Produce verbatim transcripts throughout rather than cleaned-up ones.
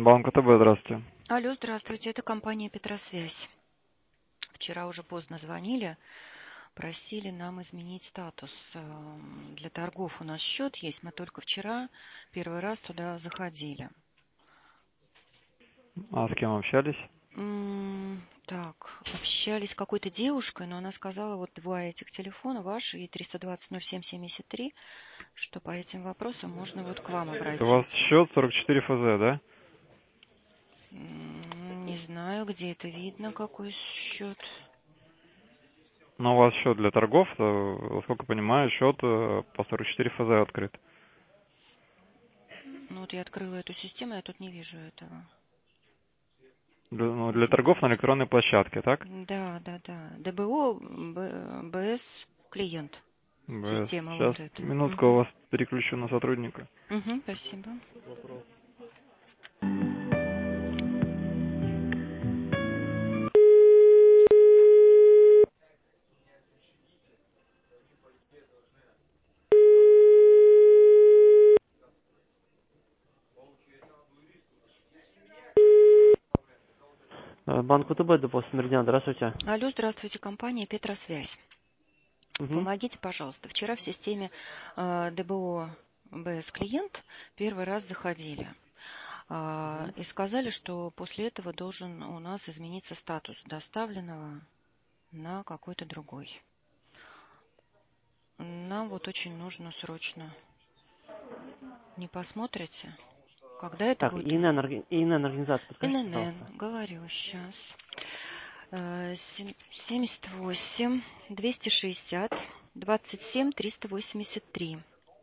Банк АТБ, здравствуйте. Алло, здравствуйте, это компания Петросвязь. Вчера уже поздно звонили, просили нам изменить статус. Эм, Для торгов у нас счет есть, мы только вчера первый раз туда заходили. А с кем общались? М, Так, общались с какой-то девушкой, но она сказала, вот два этих телефона, ваш и триста двадцать ноль семь семьдесят три, что по этим вопросам можно вот к вам У вас обратиться. счет сорок четыре эф зэ, да? М, Не знаю, где это видно, какой счет. Но у вас счет для торгов, э, насколько понимаю, счет э, по сорок четыре эф зэ открыт. Ну вот я открыла эту систему, я тут не вижу этого. Для, ну, для Где? торгов на электронной площадке, так? Да, да, да. ДБО, Б- БС клиент. Б- Система Сейчас, вот эта. минутку, у Угу. вас переключу на сотрудника. Угу, спасибо. Э, Банк ВТБ, депо Смирня, здравствуйте. Алло, здравствуйте, компания Петросвязь. Угу. Помогите, пожалуйста. Вчера в системе э, ДБО БС клиент первый раз заходили. А, и сказали, что после этого должен у нас измениться статус доставленного на какой-то другой. Нам вот очень нужно срочно. Не посмотрите? Когда это Так, будет? ИНН, орг- ИНН организация, подскажите, пожалуйста. ИНН, говорю сейчас. семьдесят восемь, двести шестьдесят, двадцать семь, триста восемьдесят три.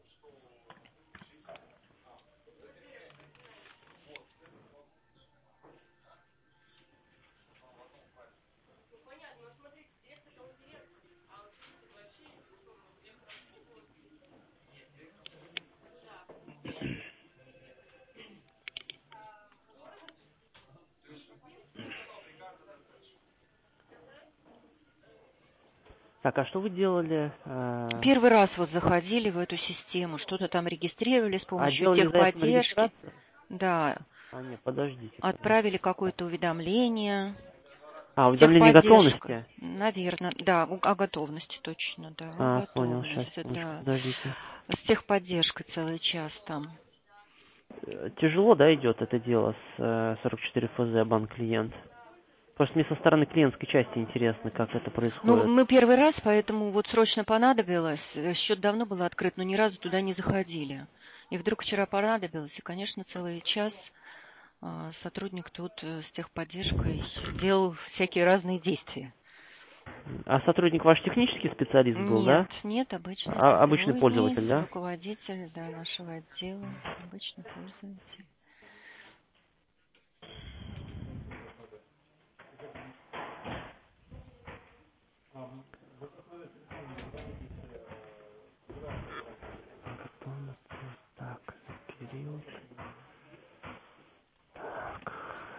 Так, а что вы делали? э, Первый раз вот заходили в эту систему, что-то там регистрировали с А помощью делали за это техподдержки. регистрацию? Да, А, нет, подождите, отправили подождите. какое-то уведомление А, с уведомление техподдержкой. готовности? Наверное, да, о о готовности точно, да, о А, понял, сейчас, готовности, секундочку, да. подождите. С техподдержкой целый час там. Э, Тяжело, да, идет это дело с э, сорок четыре эф зэ банк клиент? Просто мне со стороны клиентской части интересно, как это Ну, происходит. мы первый раз, поэтому вот срочно понадобилось. Э, Счет давно был открыт, но ни разу туда не заходили. И вдруг вчера понадобилось, и, конечно, целый час а, сотрудник тут э, с техподдержкой делал всякие разные действия. А сотрудник ваш технический специалист был, Нет, да? нет, обычный А, обычный сотрудник, пользователь, да? руководитель, да, нашего отдела, обычный пользователь. Так, Кирилл. Так.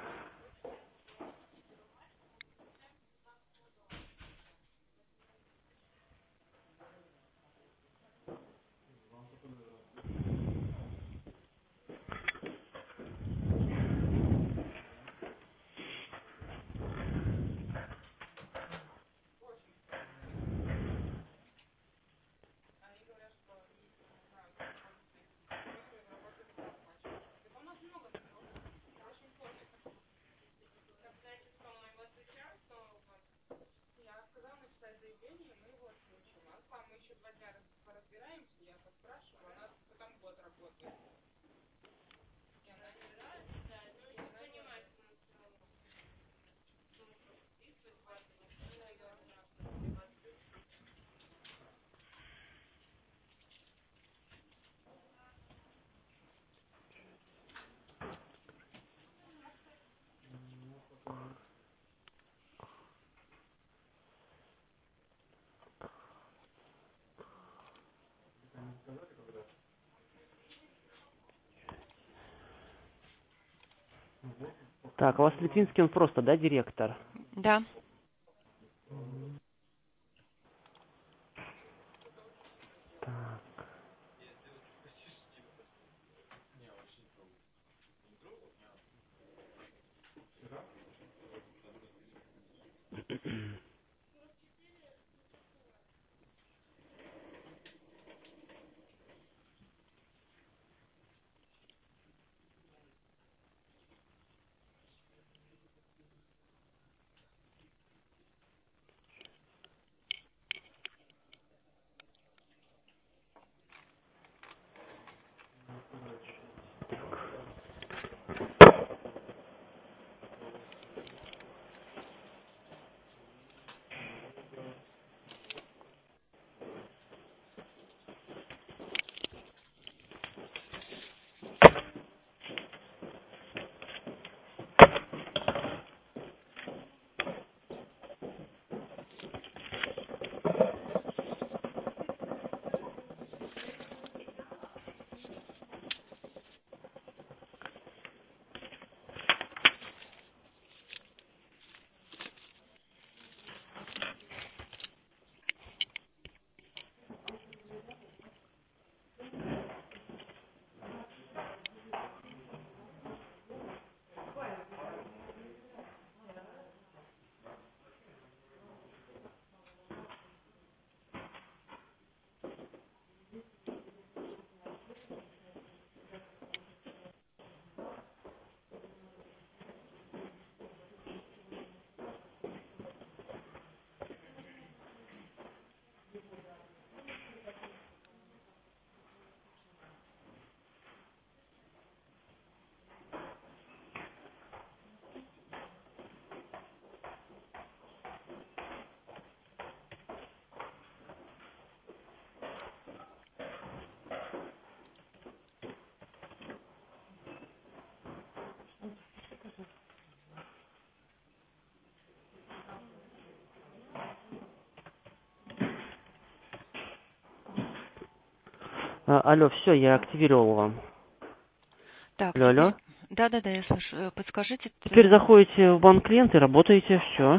Так, у вас Литвинский, он просто, да, директор? Да. Так. А, алло, все, я активировал вам. Так, Алло, алло. теперь... Да-да-да, я слышу. Э, Подскажите, Теперь э, заходите в банк клиент и работаете, все.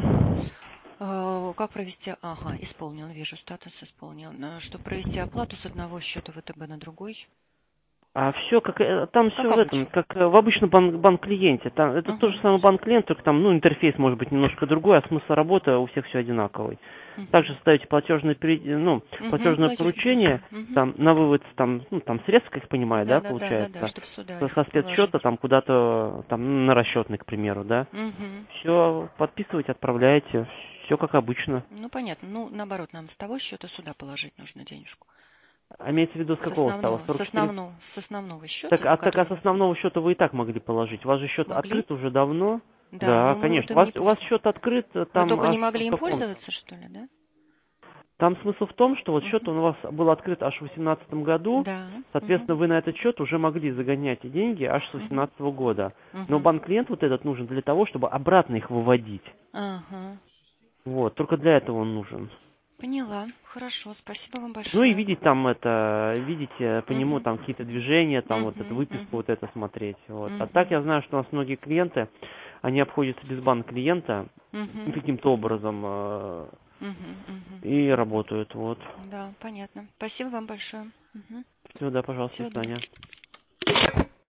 э, как провести... Ага, исполнил, вижу, статус исполнил. Э, Чтобы провести оплату с одного счета ВТБ на другой, А все как э, там все как в этом, обычно. как э, в обычном банк, банк клиенте. Там это тот же Угу, самый банк клиент, только там, ну, интерфейс может быть немножко другой, а смысл работы у всех все одинаковый. угу, Также ставите платежное, пере- ну, угу, платежное платежный поручение, поручень. Угу. там на вывод там, ну, там средств, как я понимаю, да, Да-да-да-да-да, получается, чтобы сюда со, их со спецсчета положить. там куда-то там на расчетный, к примеру, да. Угу. Все подписываете, отправляете, все как обычно. Ну, понятно. Ну, наоборот, нам с того счета сюда положить нужно денежку. А имеется в виду с С какого стала? основного, с сорок четыре. основного, с основного Так, счета, а, так, а который с у вас есть. основного счета вы и так могли положить. У вас же счет Могли? открыт уже давно. Да, Да, но мы вот конечно. У им вас, не у вас пользуемся. счет открыт, э, Мы там только не аж могли в им каком-то. пользоваться, что ли, да? Там смысл в том, что вот счет Угу. он у вас был открыт аж в восемнадцатом году. Да. Угу. Соответственно, вы на этот счет уже могли загонять деньги аж с Угу. восемнадцатого года. Но Угу. банк-клиент вот этот нужен для того, чтобы обратно их выводить. Ага. Вот, только для этого он нужен. Поняла. Хорошо. Спасибо вам Ну и большое. видеть там это, видите по нему Угу. там какие-то движения, там вот эту Угу. выписку вот это смотреть. Вот. А так Угу. я знаю, что у нас многие клиенты, они обходятся без банк-клиента Угу. каким-то образом э, Угу. Угу. и работают. Вот. Да, понятно. Спасибо вам большое. Угу. Все, да, пожалуйста, Всего до доброго. свидания.